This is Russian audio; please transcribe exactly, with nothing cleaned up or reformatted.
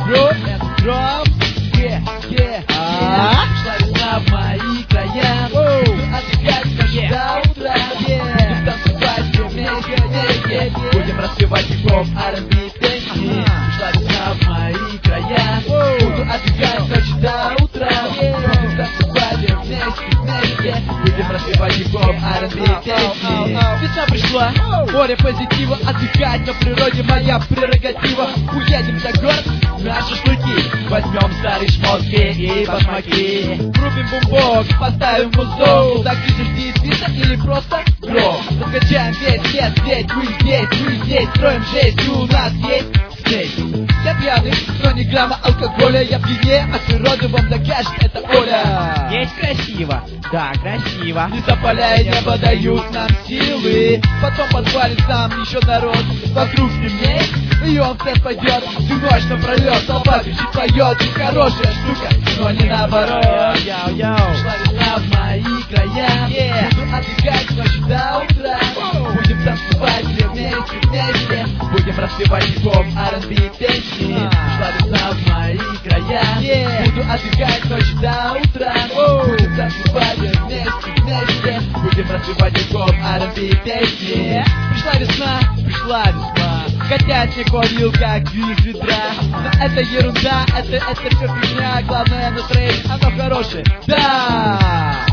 бро, это драм. Yeah, yeah, yeah. Пришла весна в мои края. Буду отдыхать каждое утро. Будем танцевать все вместе, вместе. Будем распевать хип-хоп, ар энд би песни. Пришла весна в мои края. Буду отдыхать каждое утро. Будем танцевать все вместе, вместе. Будем распевать хип-хоп, ар энд би песни. Весна пришла, море позитива. Отдыхать на природе моя прерогатива. Уедем за город на шашлыки. Возьмем старые шмотки и башмаки. Врубим бумбок, поставим музыку. Так ты же действительно или просто бро. Закачаем весь вес, ведь мы здесь, мы здесь. Строим жесть, у нас есть здесь. Я пьяный, но ни грамма алкоголя. Я пьянее, а природа вам докажет, это Оля. Есть красиво, да, красиво. Не запаляя небо, дают нам силы. Потом подвалит нам еще народ. Вокруг темнеет, и он в цвет пойдет. Всю ночь напролет, толпа кричит, поет. И хорошая штука, но не наоборот. Йоу, йоу. Шла весна в мои края. Yeah. Буду отдыхать ночью до утра. Будем танцевать все вместе, вместе. Будем распевать хип-хоп, ар энд би песни. Шла весна в мои края. Yeah. Буду отдыхать ночью до утра. Будем танцевать все вместе, вместе. Будем распевать хип-хоп, ар энд би песни. Пришла весна, пришла весна. Котят не курил, как из ведра. Но это ерунда, это, это все фигня. Главное настроение, оно хорошее, да.